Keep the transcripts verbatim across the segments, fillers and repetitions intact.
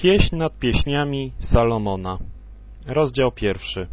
Pieśń nad pieśniami Salomona. Rozdział pierwszy.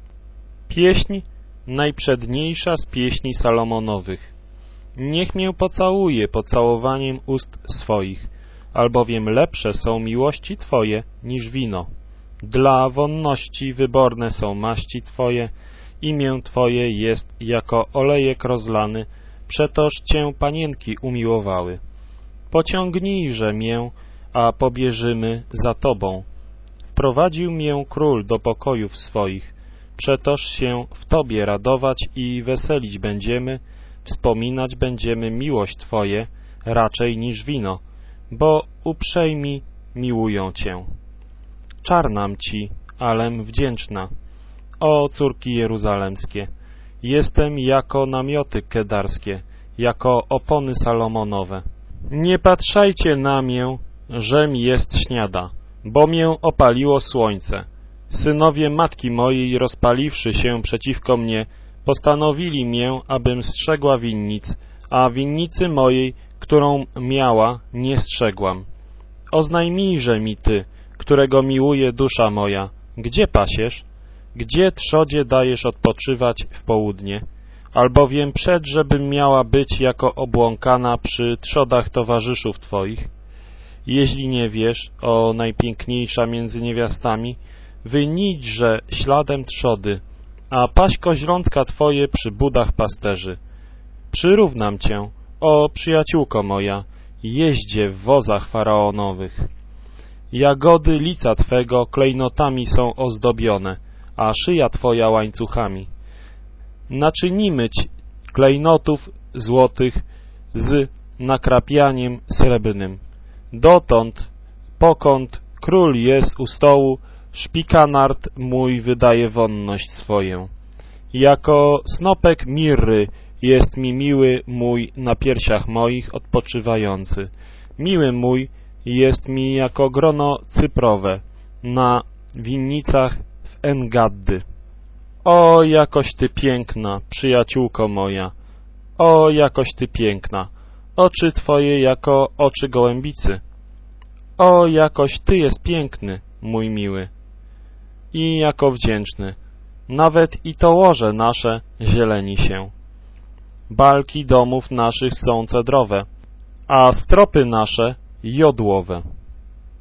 Pieśń najprzedniejsza z pieśni Salomonowych. Niech mię pocałuje pocałowaniem ust swoich, albowiem lepsze są miłości Twoje niż wino. Dla wonności wyborne są maści Twoje, imię Twoje jest jako olejek rozlany, przetoż Cię panienki umiłowały. Pociągnijże mię, a pobieżymy za Tobą. Wprowadził mię król do pokojów swoich, przetoż się w Tobie radować i weselić będziemy, wspominać będziemy miłość Twoje raczej niż wino, bo uprzejmi miłują Cię. Czarnam Ci, alem wdzięczna. O córki jeruzalemskie, jestem jako namioty kedarskie, jako opony salomonowe. Nie patrzajcie na mię, żem jest śniada, bo mię opaliło słońce. Synowie matki mojej, rozpaliwszy się przeciwko mnie, postanowili mię, abym strzegła winnic, a winnicy mojej, którą miała, nie strzegłam. Oznajmijże mi Ty, którego miłuje dusza moja, gdzie pasiesz? Gdzie trzodzie dajesz odpoczywać w południe? Albowiem przed, żebym miała być jako obłąkana przy trzodach towarzyszów Twoich. Jeśli nie wiesz, o najpiękniejsza między niewiastami, wynijdźże śladem trzody, a paś koźlątka Twoje przy budach pasterzy. Przyrównam Cię, o przyjaciółko moja, jeździe w wozach faraonowych. Jagody lica Twego klejnotami są ozdobione, a szyja Twoja łańcuchami. Naczynimy Ci klejnotów złotych z nakrapianiem srebrnym. Dotąd, pokąd król jest u stołu, szpikanard mój wydaje wonność swoję. Jako snopek mirry jest mi miły mój na piersiach moich odpoczywający. Miły mój jest mi jako grono cyprowe na winnicach w Engaddy. O, jakoś Ty piękna, przyjaciółko moja, o, jakoś Ty piękna, oczy Twoje jako oczy gołębicy. O, jakoś Ty jest piękny, mój miły, i jako wdzięczny, nawet i to łoże nasze zieleni się. Balki domów naszych są cedrowe, a stropy nasze jodłowe.